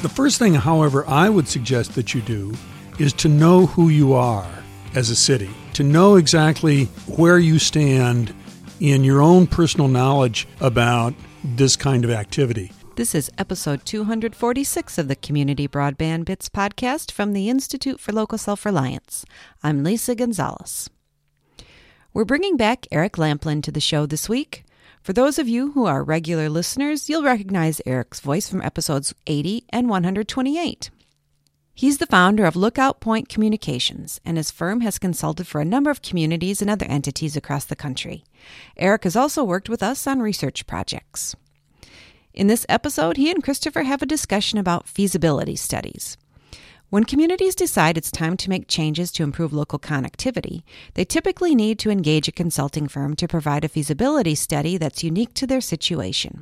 The first thing, however, I would suggest that you do is to know who you are as a city, to know exactly where you stand in your own personal knowledge about this kind of activity. This is episode 246 of the Community Broadband Bits podcast from the Institute for Local Self-Reliance. I'm Lisa Gonzalez. We're bringing back Eric Lamplin to the show this week. For those of you who are regular listeners, you'll recognize Eric's voice from episodes 80 and 128. He's the founder of Lookout Point Communications, and his firm has consulted for a number of communities and other entities across the country. Eric has also worked with us on research projects. In this episode, he and Christopher have a discussion about feasibility studies. When communities decide it's time to make changes to improve local connectivity, they typically need to engage a consulting firm to provide a feasibility study that's unique to their situation.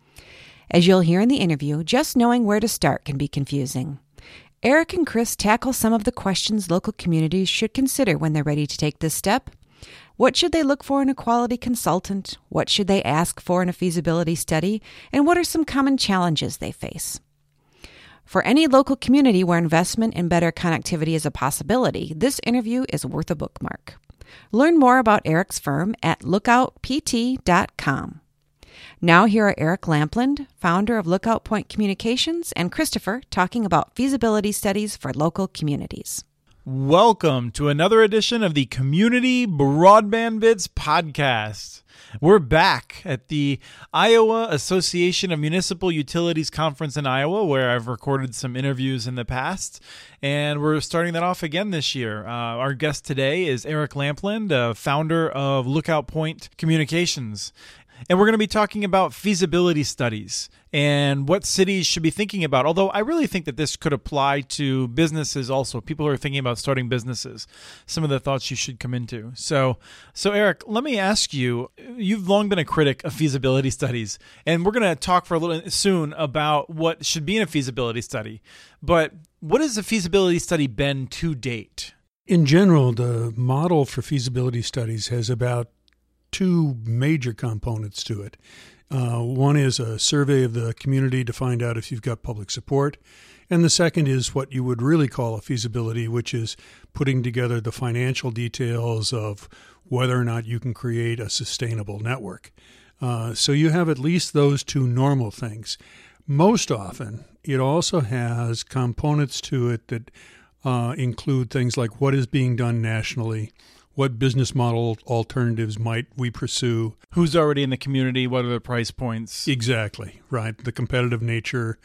As you'll hear in the interview, just knowing where to start can be confusing. Eric and Chris tackle some of the questions local communities should consider when they're ready to take this step. What should they look for in a quality consultant? What should they ask for in a feasibility study? And what are some common challenges they face? For any local community where investment in better connectivity is a possibility, this interview is worth a bookmark. Learn more about Eric's firm at lookoutpt.com. Now here are Eric Lamplin, founder of Lookout Point Communications, and Christopher talking about feasibility studies for local communities. Welcome to another edition of the Community Broadband Bits podcast. We're back at the Iowa Association of Municipal Utilities Conference in Iowa, where I've recorded some interviews in the past, and we're starting that off again this year. Our guest today is Eric Lamplin, founder of Lookout Point Communications. And we're going to be talking about feasibility studies and what cities should be thinking about. Although I really think that this could apply to businesses also, people who are thinking about starting businesses, some of the thoughts you should come into. So Eric, let me ask you, you've long been a critic of feasibility studies, and we're going to talk for a little soon about what should be in a feasibility study. But what has a feasibility study been to date? In general, the model for feasibility studies has about two major components to it. One is a survey of the community to find out if you've got public support. And the second is what you would really call a feasibility, which is putting together the financial details of whether or not you can create a sustainable network. So you have at least those two normal things. Most often, it also has components to it that include things like what is being done nationally, what business model alternatives might we pursue? Who's already in the community? What are the price points? Exactly, right. The competitive nature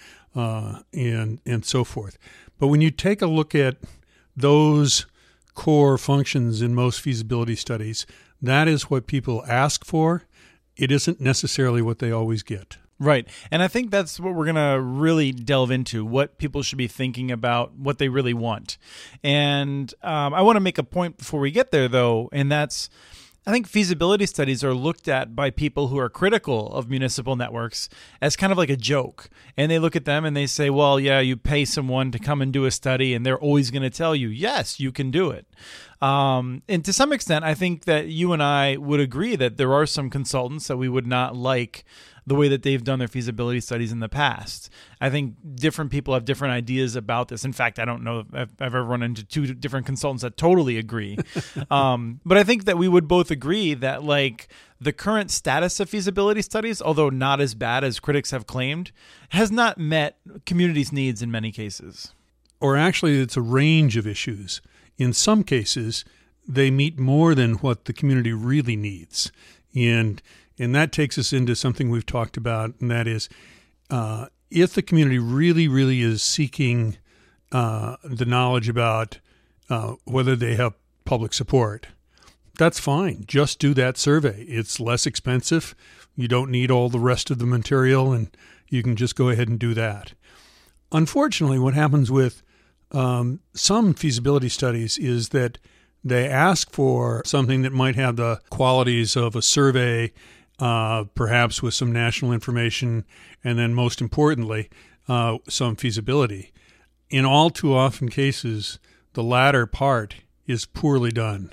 and so forth. But when you take a look at those core functions in most feasibility studies, that is what people ask for. It isn't necessarily what they always get. Right. And I think that's what we're going to really delve into, what people should be thinking about, what they really want. And I want to make a point before we get there, though, and that's I think feasibility studies are looked at by people who are critical of municipal networks as kind of like a joke. And they look at them and they say, well, yeah, you pay someone to come and do a study and they're always going to tell you, yes, you can do it. And to some extent, I think that you and I would agree that there are some consultants that we would not like the way that they've done their feasibility studies in the past. I think different people have different ideas about this. In fact, I don't know if I've ever run into two different consultants that totally agree. But I think that we would both agree that like the current status of feasibility studies, although not as bad as critics have claimed, has not met communities' needs in many cases. Or actually, it's a range of issues. In some cases, they meet more than what the community really needs. And that takes us into something we've talked about, and that is if the community really, really is seeking the knowledge about whether they have public support, that's fine. Just do that survey. It's less expensive. You don't need all the rest of the material, and you can just go ahead and do that. Unfortunately, what happens with some feasibility studies is that they ask for something that might have the qualities of a survey, perhaps with some national information, and then most importantly, some feasibility. In all too often cases, the latter part is poorly done.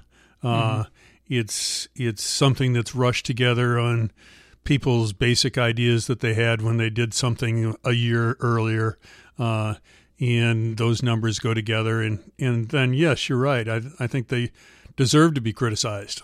It's something that's rushed together on people's basic ideas that they had when they did something a year earlier. and those numbers go together. And then, yes, you're right. I think they deserve to be criticized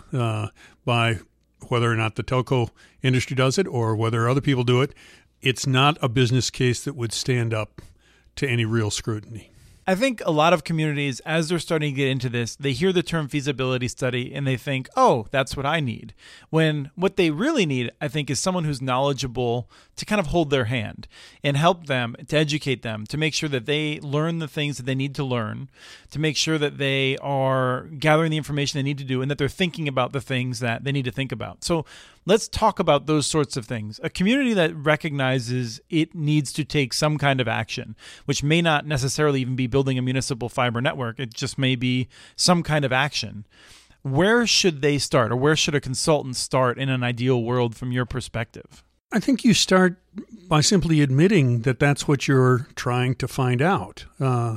by whether or not the telco industry does it or whether other people do it. It's not a business case that would stand up to any real scrutiny. I think a lot of communities, as they're starting to get into this, they hear the term feasibility study and they think, oh, that's what I need. When what they really need, I think, is someone who's knowledgeable to kind of hold their hand and help them, to educate them, to make sure that they learn the things that they need to learn, to make sure that they are gathering the information they need to do and that they're thinking about the things that they need to think about. So let's talk about those sorts of things. A community that recognizes it needs to take some kind of action, which may not necessarily even be building a municipal fiber network. It just may be some kind of action. Where should they start, or where should a consultant start in an ideal world from your perspective? I think you start by simply admitting that that's what you're trying to find out.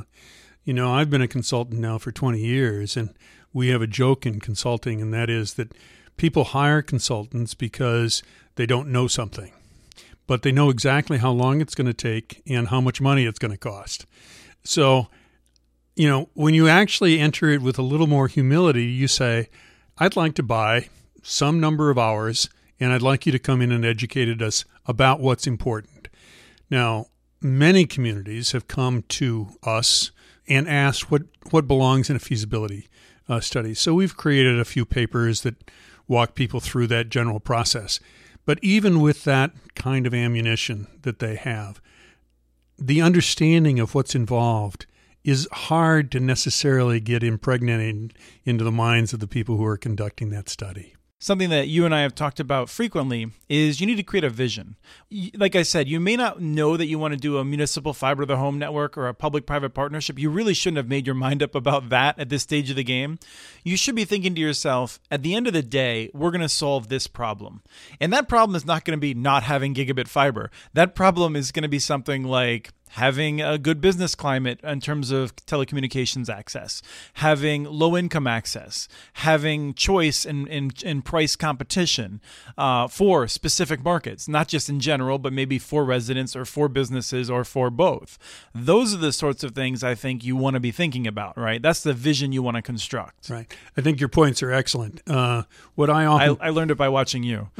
I've been a consultant now for 20 years, and we have a joke in consulting, and that is that people hire consultants because they don't know something, but they know exactly how long it's going to take and how much money it's going to cost. So, when you actually enter it with a little more humility, you say, I'd like to buy some number of hours, and I'd like you to come in and educate us about what's important. Now, many communities have come to us and asked what belongs in a feasibility study. So we've created a few papers that walk people through that general process. But even with that kind of ammunition that they have, the understanding of what's involved is hard to necessarily get impregnated into the minds of the people who are conducting that study. Something that you and I have talked about frequently is you need to create a vision. Like I said, you may not know that you want to do a municipal fiber to the home network or a public-private partnership. You really shouldn't have made your mind up about that at this stage of the game. You should be thinking to yourself, at the end of the day, we're going to solve this problem. And that problem is not going to be not having gigabit fiber. That problem is going to be something like having a good business climate in terms of telecommunications access, having low-income access, having choice in price competition for specific markets, not just in general, but maybe for residents or for businesses or for both. Those are the sorts of things I think you want to be thinking about, right? That's the vision you want to construct. Right. I think your points are excellent. I learned it by watching you.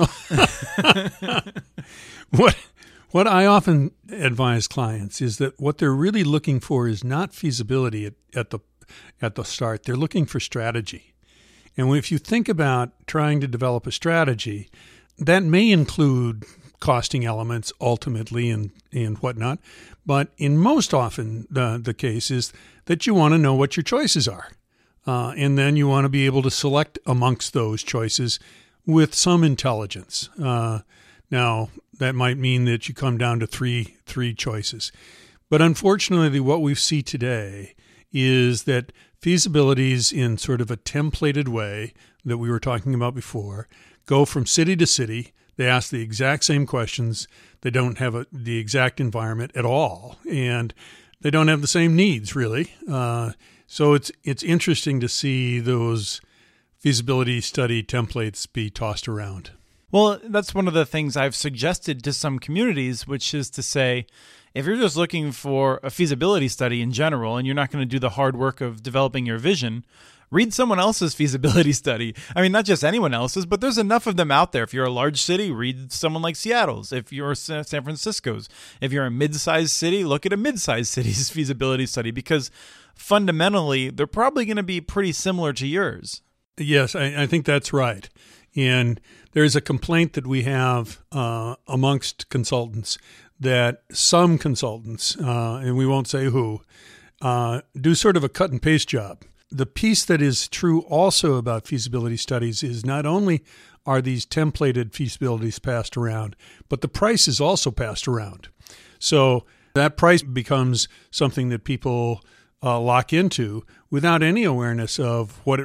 What I often advise clients is that what they're really looking for is not feasibility at the start. They're looking for strategy. And if you think about trying to develop a strategy, that may include costing elements ultimately and whatnot. But in most often, the case is that you want to know what your choices are. And then you want to be able to select amongst those choices with some intelligence. Now, that might mean that you come down to three choices. But unfortunately, what we see today is that feasibilities in sort of a templated way that we were talking about before go from city to city. They ask the exact same questions. They don't have the exact environment at all, and they don't have the same needs, really. So it's interesting to see those feasibility study templates be tossed around. Well, that's one of the things I've suggested to some communities, which is to say, if you're just looking for a feasibility study in general and you're not going to do the hard work of developing your vision, read someone else's feasibility study. I mean, not just anyone else's, but there's enough of them out there. If you're a large city, read someone like Seattle's. If you're San Francisco's. If you're a mid-sized city, look at a mid-sized city's feasibility study, because fundamentally, they're probably going to be pretty similar to yours. Yes, I think that's right. And there's a complaint that we have amongst consultants that some consultants, and we won't say who, do sort of a cut and paste job. The piece that is true also about feasibility studies is not only are these templated feasibilities passed around, but the price is also passed around. So that price becomes something that people lock into without any awareness of what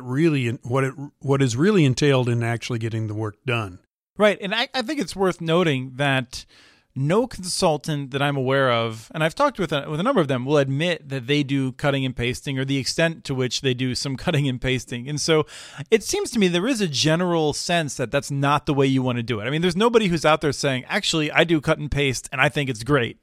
is really entailed in actually getting the work done. Right. And I think it's worth noting that no consultant that I'm aware of, and I've talked with a number of them, will admit that they do cutting and pasting, or the extent to which they do some cutting and pasting. And so it seems to me there is a general sense that that's not the way you want to do it. I mean, there's nobody who's out there saying, actually, I do cut and paste and I think it's great.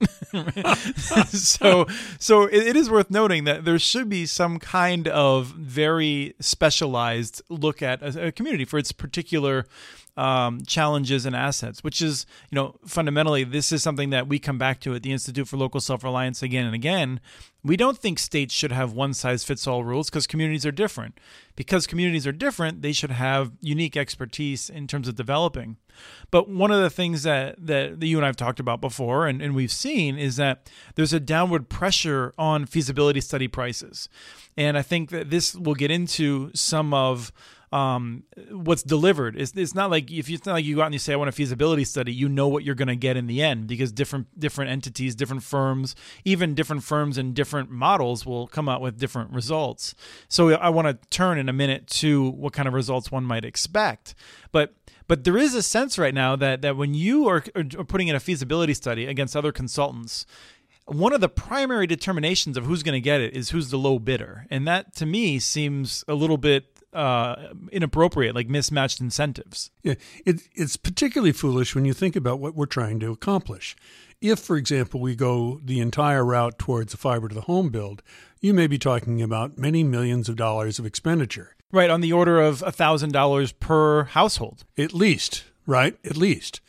So it is worth noting that there should be some kind of very specialized look at a community for its particular challenges and assets, which is, fundamentally, this is something that we come back to at the Institute for Local Self-Reliance again and again. We don't think states should have one-size-fits-all rules because communities are different. Because communities are different, they should have unique expertise in terms of developing. But one of the things that you and I have talked about before and we've seen is that there's a downward pressure on feasibility study prices. And I think that this will get into some of what's delivered. It's not like you go out and you say, I want a feasibility study, you know what you're going to get in the end, because different entities, different firms, even different firms and different models will come out with different results. So I want to turn in a minute to what kind of results one might expect. But there is a sense right now that when you are putting in a feasibility study against other consultants, one of the primary determinations of who's going to get it is who's the low bidder. And that, to me, seems a little bit inappropriate, like mismatched incentives. Yeah, it's particularly foolish when you think about what we're trying to accomplish. If, for example, we go the entire route towards a fiber to the home build, you may be talking about many millions of dollars of expenditure. Right, on the order of $1,000 per household. At least, right? At least.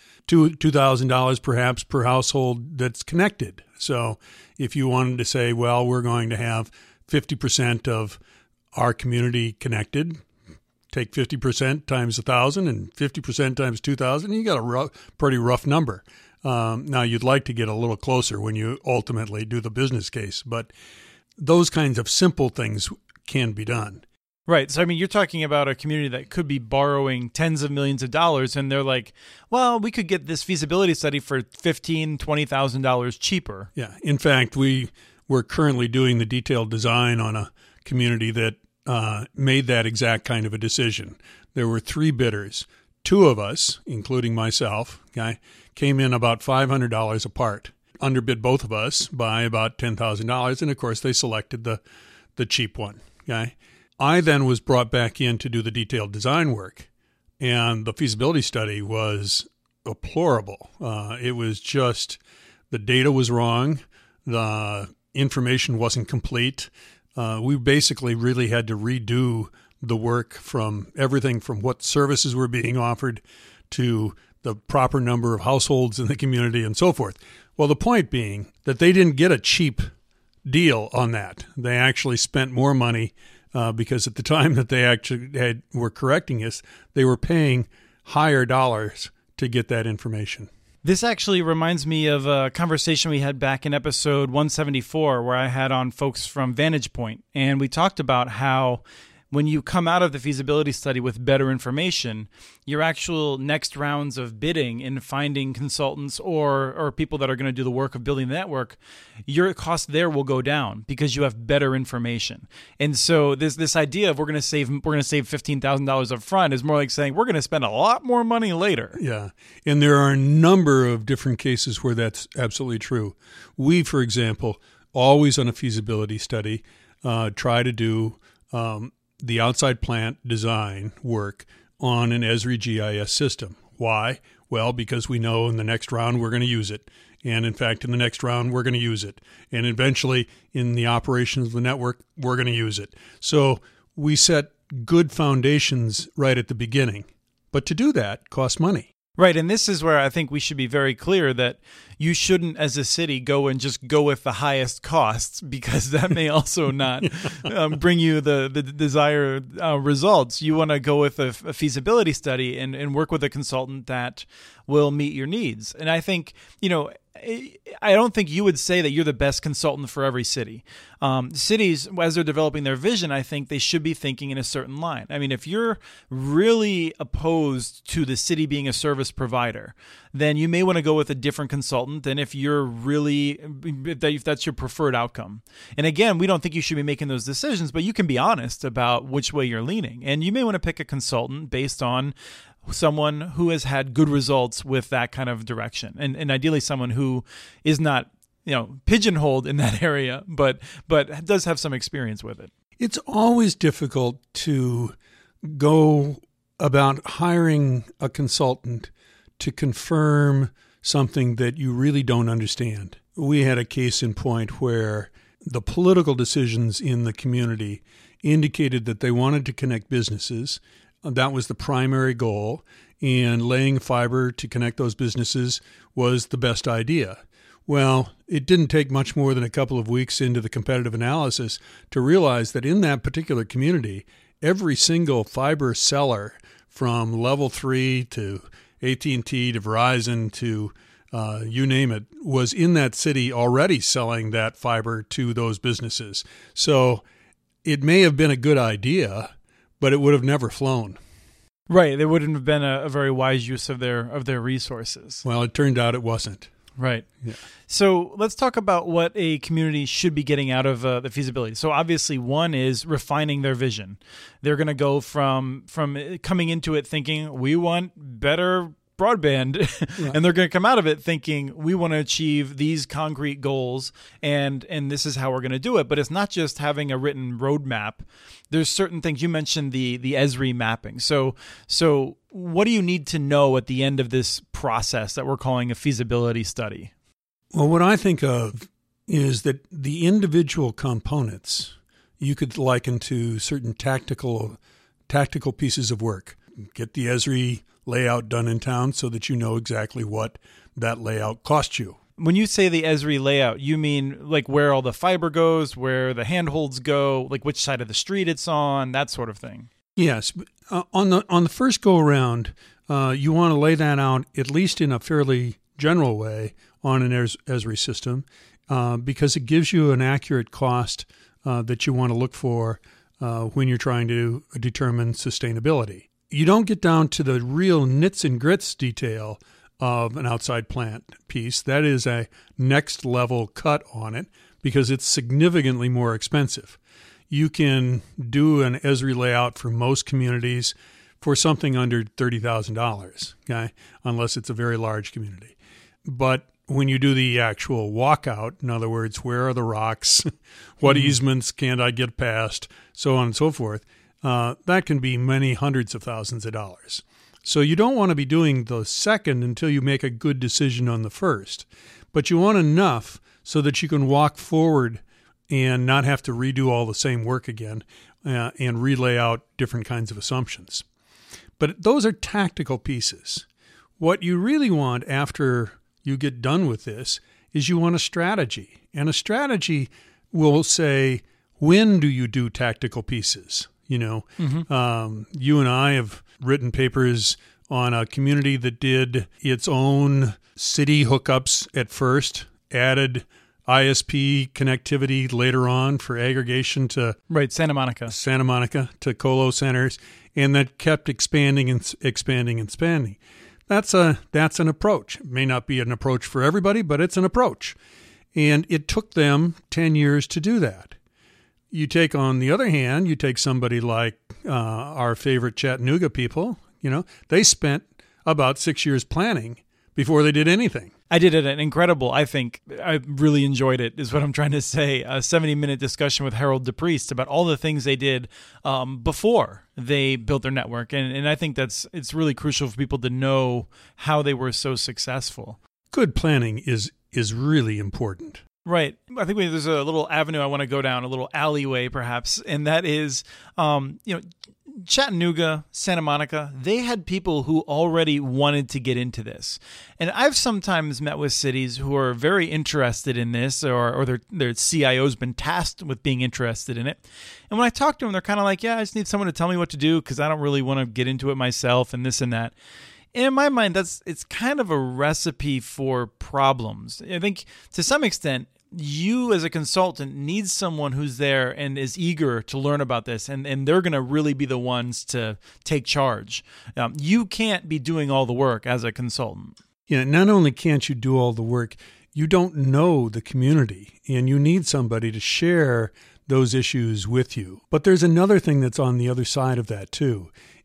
$2,000 perhaps per household that's connected. So if you wanted to say, well, we're going to have 50% of our community connected, take 50% times 1,000 and 50% times 2,000, you got a pretty rough number. Now, you'd like to get a little closer when you ultimately do the business case, but those kinds of simple things can be done. Right. So, I mean, you're talking about a community that could be borrowing tens of millions of dollars, and they're like, well, we could get this feasibility study for $15,000, $20,000 cheaper. Yeah. In fact, we're currently doing the detailed design on a community that made that exact kind of a decision. There were 3 bidders. 2 of us, including myself, came in about $500 apart. Underbid both of us by about $10,000, and of course they selected the cheap one. I then was brought back in to do the detailed design work, and the feasibility study was deplorable. It was just the data was wrong, the information wasn't complete. We basically really had to redo the work from everything from what services were being offered to the proper number of households in the community and so forth. Well, the point being that they didn't get a cheap deal on that. They actually spent more money because at the time that they actually were correcting us, they were paying higher dollars to get that information. This actually reminds me of a conversation we had back in episode 174 where I had on folks from Vantage Point, and we talked about how when you come out of the feasibility study with better information, your actual next rounds of bidding and finding consultants or people that are going to do the work of building the network, your cost there will go down because you have better information. And so this idea of we're going to save $15,000 up front is more like saying we're going to spend a lot more money later. Yeah, and there are a number of different cases where that's absolutely true. We, for example, always on a feasibility study try to do the outside plant design work on an Esri GIS system. Why? Well, because we know in the next round we're going to use it. And in fact, in the next round, we're going to use it. And eventually, in the operations of the network, we're going to use it. So we set good foundations right at the beginning. But to do that costs money. Right, and this is where I think we should be very clear that you shouldn't, as a city, go with the highest costs, because that may also not bring you the desired results. You want to go with a feasibility study and work with a consultant that will meet your needs. And I think, I don't think you would say that you're the best consultant for every city. Cities, as they're developing their vision, I think they should be thinking in a certain line. I mean, if you're really opposed to the city being a service provider, then you may want to go with a different consultant than if that's your preferred outcome. And again, we don't think you should be making those decisions, but you can be honest about which way you're leaning. And you may want to pick a consultant based on someone who has had good results with that kind of direction, and ideally someone who is not, pigeonholed in that area, but does have some experience with it. It's always difficult to go about hiring a consultant to confirm something that you really don't understand. We had a case in point where the political decisions in the community indicated that they wanted to connect businesses. That was the primary goal, and laying fiber to connect those businesses was the best idea. Well, it didn't take much more than a couple of weeks into the competitive analysis to realize that in that particular community, every single fiber seller from Level 3 to AT&T to Verizon to you name it, was in that city already selling that fiber to those businesses. So it may have been a good idea, but it would have never flown. Right. It wouldn't have been a very wise use of their resources. Well, it turned out it wasn't. Right. Yeah. So let's talk about what a community should be getting out of the feasibility. So obviously one is refining their vision. They're going to go from coming into it thinking we want better broadband, yeah. And they're going to come out of it thinking we want to achieve these concrete goals and this is how we're going to do it. But it's not just having a written roadmap. There's certain things. You mentioned the Esri mapping. So what do you need to know at the end of this process that we're calling a feasibility study? Well, what I think of is that the individual components you could liken to certain tactical pieces of work. Get the Esri layout done in town so that you know exactly what that layout cost you. When you say the Esri layout, you mean like where all the fiber goes, where the handholds go, like which side of the street it's on, that sort of thing? Yes. On the first go-around, you want to lay that out at least in a fairly general way on an Esri system because it gives you an accurate cost that you want to look for when you're trying to determine sustainability. You don't get down to the real nits and grits detail of an outside plant piece. That is a next level cut on it because it's significantly more expensive. You can do an Esri layout for most communities for something under $30,000, okay, unless it's a very large community. But when you do the actual walkout, in other words, where are the rocks, what easements can't I get past, so on and so forth, that can be many hundreds of thousands of dollars. So you don't want to be doing the second until you make a good decision on the first. But you want enough so that you can walk forward and not have to redo all the same work again and relay out different kinds of assumptions. But those are tactical pieces. What you really want after you get done with this is you want a strategy. And a strategy will say, when do you do tactical pieces? You know, you and I have written papers on a community that did its own city hookups at first, added ISP connectivity later on for aggregation to Santa Monica to colo centers, and that kept expanding and expanding. That's an approach. It may not be an approach for everybody, but it's an approach. And it took them 10 years to do that. You take, on the other hand, you take somebody like our favorite Chattanooga people, they spent about 6 years planning before they did anything. I did it incredible. I think I really enjoyed it, is what I'm trying to say. A 70-minute discussion with Harold DePriest about all the things they did before they built their network. And I think it's really crucial for people to know how they were so successful. Good planning is really important. Right. I think there's a little avenue I want to go down, a little alleyway perhaps, and that is, Chattanooga, Santa Monica, they had people who already wanted to get into this. And I've sometimes met with cities who are very interested in this or their CIO's been tasked with being interested in it. And when I talk to them, they're kind of like, yeah, I just need someone to tell me what to do because I don't really want to get into it myself and this and that. And in my mind, it's kind of a recipe for problems. I think to some extent, you as a consultant need someone who's there and is eager to learn about this, and they're going to really be the ones to take charge. You can't be doing all the work as a consultant. Yeah, not only can't you do all the work, you don't know the community, and you need somebody to share those issues with you. But there's another thing that's on the other side of that too,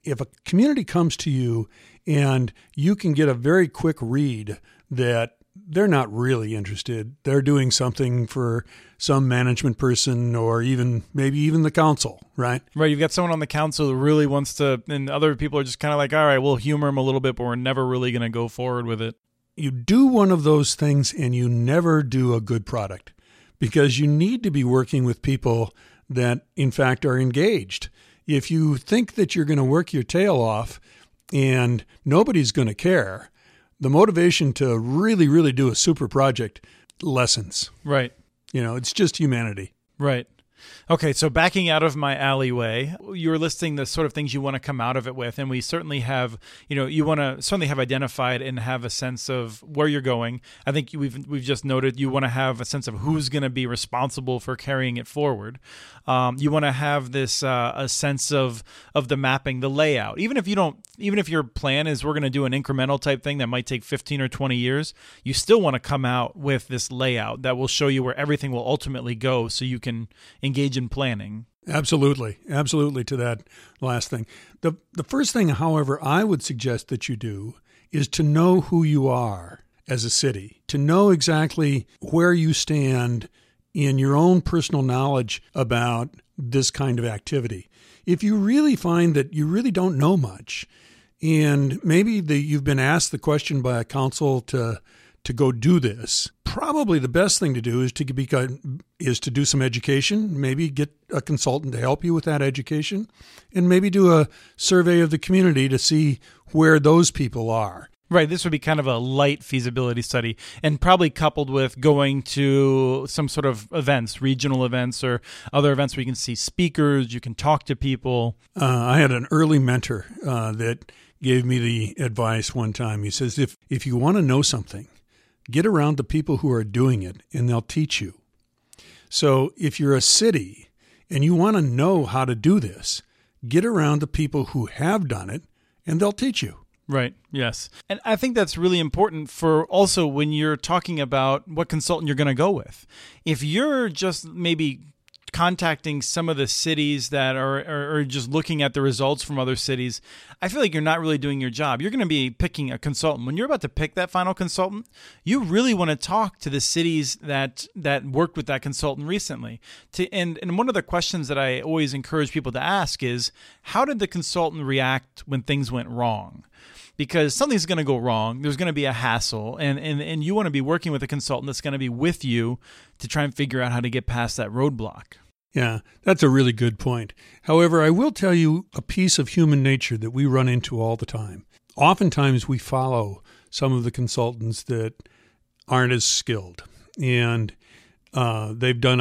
if a community comes to you and you can get a very quick read that they're not really interested, they're doing something for some management person or maybe even the council, right? Right. You've got someone on the council who really wants to, and other people are just kind of like, all right, we'll humor them a little bit, but we're never really going to go forward with it. You do one of those things and you never do a good product, because you need to be working with people that, in fact, are engaged. If you think that you're going to work your tail off and nobody's going to care, the motivation to really, really do a super project lessens. Right. It's just humanity. Right. Okay, so backing out of my alleyway, you were listing the sort of things you want to come out of it with, and we certainly have, you want to certainly have identified and have a sense of where you're going. I think we've just noted you want to have a sense of who's going to be responsible for carrying it forward. You want to have this a sense of the mapping, the layout. Even if your plan is we're going to do an incremental type thing that might take 15 or 20 years, you still want to come out with this layout that will show you where everything will ultimately go, so you can engage in planning. Absolutely to that last thing. The first thing, however, I would suggest that you do is to know who you are as a city, to know exactly where you stand in your own personal knowledge about this kind of activity. If you really find that you really don't know much, and maybe you've been asked the question by a council to go do this, probably the best thing to do is to do some education, maybe get a consultant to help you with that education, and maybe do a survey of the community to see where those people are. Right. This would be kind of a light feasibility study, and probably coupled with going to some sort of events, regional events or other events where you can see speakers, you can talk to people. I had an early mentor that gave me the advice one time. He says, if you want to know something, get around the people who are doing it, and they'll teach you. So if you're a city and you want to know how to do this, get around the people who have done it, and they'll teach you. Right. Yes. And I think that's really important for also when you're talking about what consultant you're going to go with. If you're just maybe contacting some of the cities that are just looking at the results from other cities, I feel like you're not really doing your job. You're going to be picking a consultant. When you're about to pick that final consultant, you really want to talk to the cities that worked with that consultant recently. And one of the questions that I always encourage people to ask is, how did the consultant react when things went wrong? Because something's going to go wrong. There's going to be a hassle, and you want to be working with a consultant that's going to be with you to try and figure out how to get past that roadblock. Yeah, that's a really good point. However, I will tell you a piece of human nature that we run into all the time. Oftentimes we follow some of the consultants that aren't as skilled, and they've done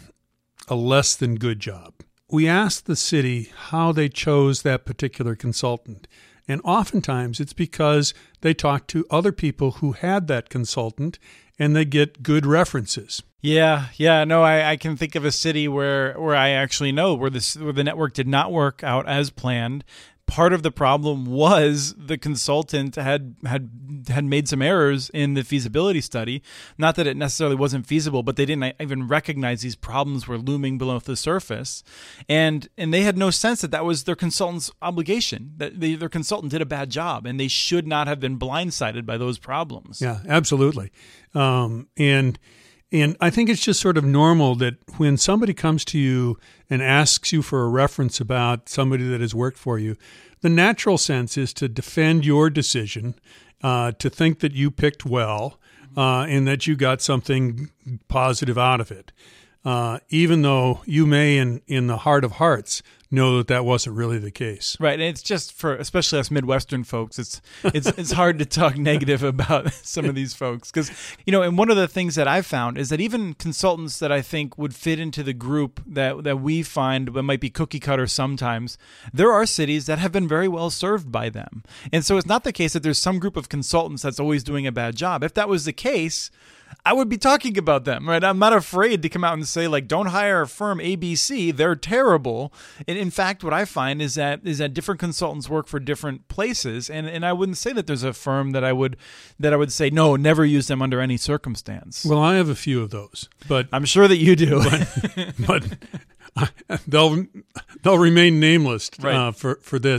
a less than good job. We ask the city how they chose that particular consultant. And oftentimes it's because they talk to other people who had that consultant and they get good references. Yeah. No, I can think of a city where I actually know where the network did not work out as planned. Part of the problem was the consultant had made some errors in the feasibility study. Not that it necessarily wasn't feasible, but they didn't even recognize these problems were looming below the surface, and they had no sense that was their consultant's obligation. That their consultant did a bad job, and they should not have been blindsided by those problems. Yeah, absolutely. And I think it's just sort of normal that when somebody comes to you and asks you for a reference about somebody that has worked for you, the natural sense is to defend your decision, to think that you picked well, and that you got something positive out of it, even though you may, in the heart of hearts, know that wasn't really the case. Right, and it's just for especially us Midwestern folks, it's hard to talk negative about some of these folks because and one of the things that I've found is that even consultants that I think would fit into the group that we find that might be cookie cutter sometimes, there are cities that have been very well served by them, and so it's not the case that there's some group of consultants that's always doing a bad job. If that was the case, I would be talking about them, right? I'm not afraid to come out and say, like, don't hire firm ABC. They're terrible. And in fact, what I find is that different consultants work for different places. And I wouldn't say that there's a firm that I would say, no, never use them under any circumstance. Well, I have a few of those, but I'm sure that you do. but they'll remain nameless right. For this.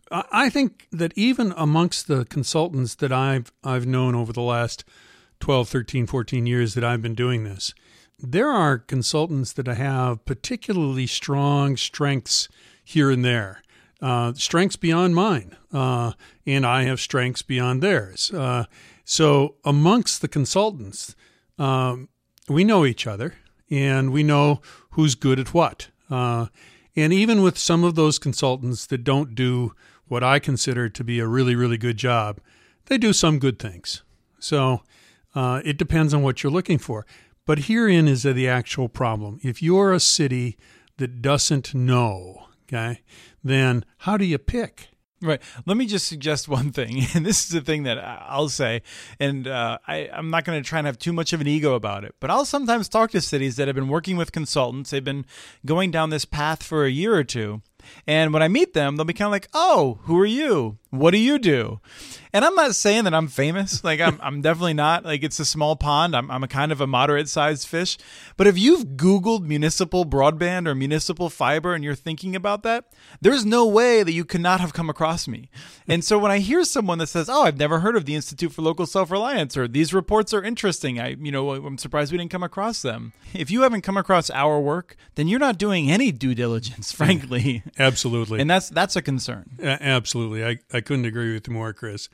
I think that even amongst the consultants that I've known over the last 12, 13, 14 years that I've been doing this, there are consultants that have particularly strong strengths here and there, strengths beyond mine, and I have strengths beyond theirs. So amongst the consultants, we know each other, and we know who's good at what. And even with some of those consultants that don't do what I consider to be a really, really good job, they do some good things. So it depends on what you're looking for. But herein is the actual problem. If you're a city that doesn't know, okay, then how do you pick? Right. Let me just suggest one thing, and this is the thing that I'll say, and I'm not going to try and have too much of an ego about it, but I'll sometimes talk to cities that have been working with consultants. They've been going down this path for a year or two, and when I meet them, they'll be kind of like, oh, who are you? What do you do? And I'm not saying that I'm famous. Like, I'm definitely not. Like, it's a small pond. I'm a kind of a moderate-sized fish. But if you've Googled municipal broadband or municipal fiber and you're thinking about that, there's no way that you could not have come across me. And so when I hear someone that says, oh, I've never heard of the Institute for Local Self-Reliance, or these reports are interesting, I'm surprised we didn't come across them. If you haven't come across our work, then you're not doing any due diligence, frankly. Absolutely. And that's a concern. Absolutely. I couldn't agree with you more, Chris.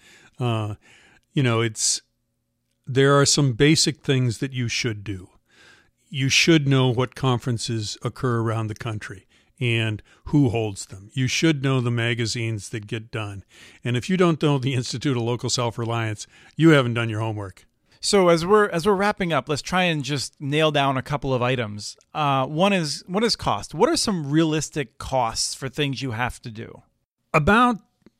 There are some basic things that you should do. You should know what conferences occur around the country and who holds them. You should know the magazines that get done. And if you don't know the Institute of Local Self-Reliance, you haven't done your homework. So as we're wrapping up, let's try and just nail down a couple of items. One is, what is cost? What are some realistic costs for things you have to do? About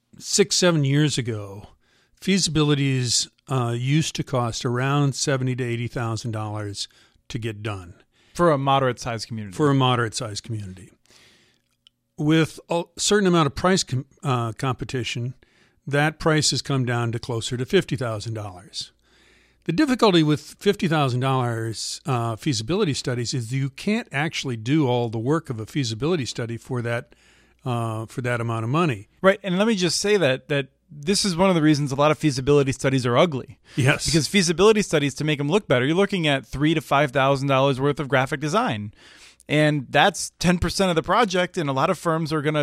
6-7 years ago, feasibilities used to cost around $70,000 to $80,000 to get done. For a moderate-sized community. For a moderate-sized community. With a certain amount of price competition, that price has come down to closer to $50,000. The difficulty with $50,000 feasibility studies is you can't actually do all the work of a feasibility study for that amount of money. Right, and let me just say that this is one of the reasons a lot of feasibility studies are ugly. Yes. Because feasibility studies, to make them look better, you're looking at $3,000 to $5,000 worth of graphic design. And that's 10% of the project. And a lot of firms are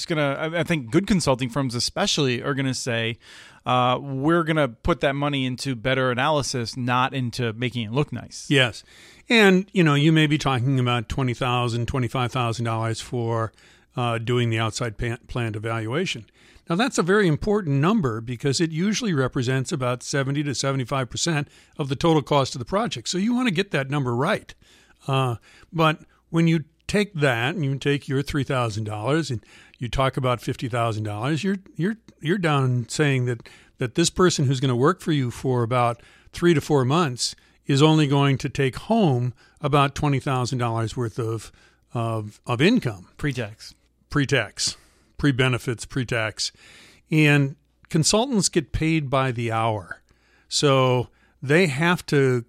I think good consulting firms especially are going to say, we're going to put that money into better analysis, not into making it look nice. Yes. And, you may be talking about $20,000, $25,000 for doing the outside plant evaluation. Now, that's a very important number because it usually represents about 70 to 75% of the total cost of the project. So you want to get that number right. But when you take that and you take your $3,000 and you talk about $50,000, you're down saying that this person who's going to work for you for about 3 to 4 months is only going to take home about $20,000 worth of income. Pre-tax, pre-benefits, pre-tax. And consultants get paid by the hour. So they have to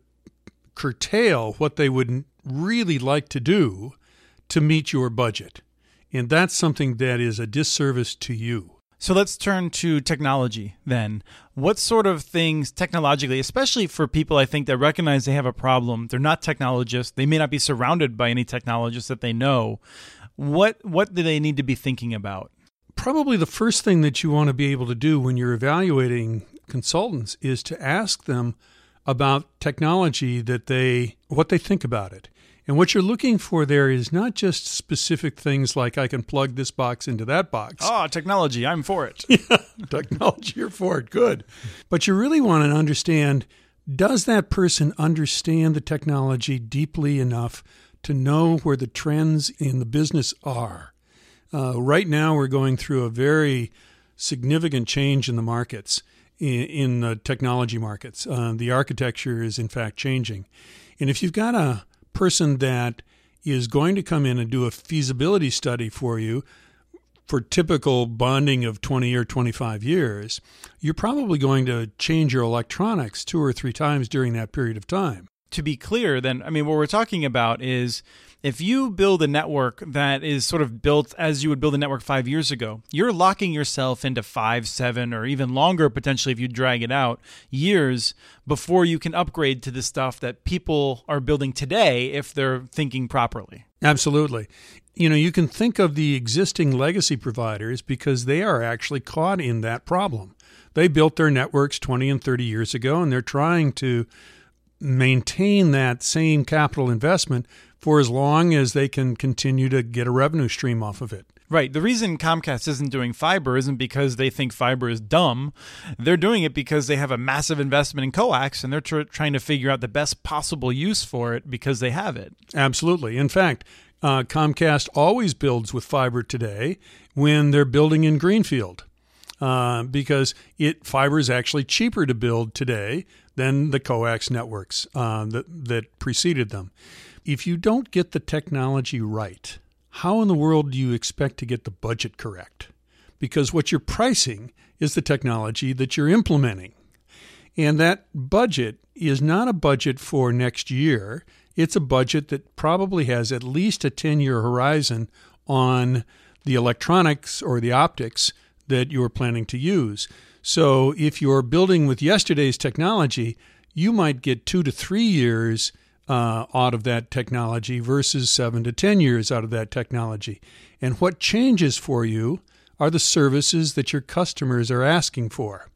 curtail what they would really like to do to meet your budget. And that's something that is a disservice to you. So let's turn to technology then. What sort of things technologically, especially for people I think that recognize they have a problem, they're not technologists, they may not be surrounded by any technologists that they know, what do they need to be thinking about? Probably the first thing that you want to be able to do when you're evaluating consultants is to ask them about technology, what they think about it. And what you're looking for there is not just specific things like I can plug this box into that box. Oh, technology, I'm for it. Yeah, technology, you're for it, good. But you really want to understand, does that person understand the technology deeply enough to know where the trends in the business are? Right now, we're going through a very significant change in the markets, in the technology markets. The architecture is, in fact, changing. And if you've got a person that is going to come in and do a feasibility study for you for typical bonding of 20 or 25 years, you're probably going to change your electronics 2 or 3 times during that period of time. to be clear, then, I mean, what we're talking about is if you build a network that is sort of built as you would build a network 5 years ago, you're locking yourself into 5, 7, or even longer, potentially, if you drag it out, years before you can upgrade to the stuff that people are building today if they're thinking properly. Absolutely. You can think of the existing legacy providers because they are actually caught in that problem. They built their networks 20 and 30 years ago, and they're trying to maintain that same capital investment for as long as they can continue to get a revenue stream off of it. Right. The reason Comcast isn't doing fiber isn't because they think fiber is dumb. They're doing it because they have a massive investment in coax, and they're trying to figure out the best possible use for it because they have it. Absolutely. In fact, Comcast always builds with fiber today when they're building in greenfield because fiber is actually cheaper to build today than the coax networks that preceded them. If you don't get the technology right, how in the world do you expect to get the budget correct? Because what you're pricing is the technology that you're implementing. And that budget is not a budget for next year. It's a budget that probably has at least a 10-year horizon on the electronics or the optics that you're planning to use. So if you're building with yesterday's technology, you might get 2 to 3 years out of that technology versus 7 to 10 years out of that technology. And what changes for you are the services that your customers are asking for.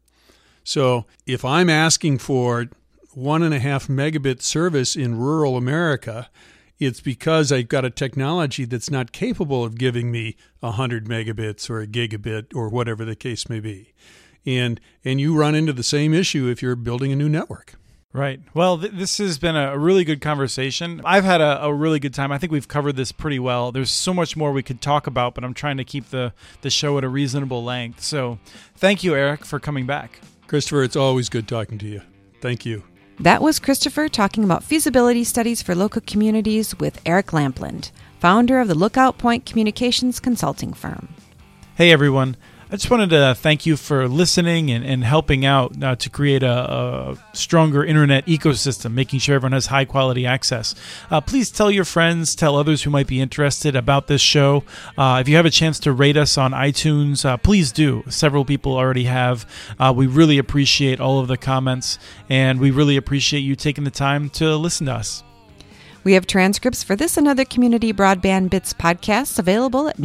So if I'm asking for 1.5 megabit service in rural America, it's because I've got a technology that's not capable of giving me 100 megabits or a gigabit or whatever the case may be. And you run into the same issue if you're building a new network. Right. Well, this has been a really good conversation. I've had a really good time. I think we've covered this pretty well. There's so much more we could talk about, but I'm trying to keep the show at a reasonable length. So thank you, Eric, for coming back. Christopher, it's always good talking to you. Thank you. That was Christopher talking about feasibility studies for local communities with Eric Lampland, founder of the Lookout Point Communications consulting firm. Hey, everyone. I just wanted to thank you for listening and helping out to create a stronger internet ecosystem, making sure everyone has high-quality access. Please tell your friends, tell others who might be interested about this show. If you have a chance to rate us on iTunes, please do. Several people already have. We really appreciate all of the comments, and we really appreciate you taking the time to listen to us. We have transcripts for this and other Community Broadband Bits podcasts available at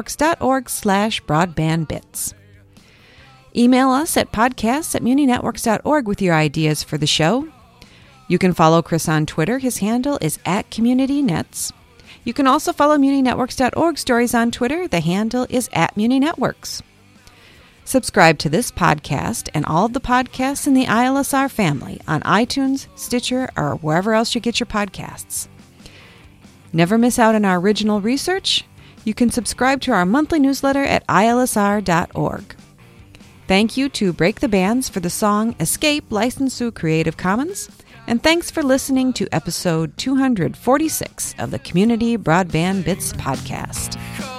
muninetworks.org/broadbandbits. Email us at podcasts@muninetworks.org with your ideas for the show. You can follow Chris on Twitter. His handle is @CommunityNets. You can also follow muninetworks.org stories on Twitter. The handle is @muninetworks. Subscribe to this podcast and all of the podcasts in the ILSR family on iTunes, Stitcher, or wherever else you get your podcasts. Never miss out on our original research? You can subscribe to our monthly newsletter at ilsr.org. Thank you to Break the Bands for the song Escape, licensed through Creative Commons. And thanks for listening to episode 246 of the Community Broadband Bits podcast.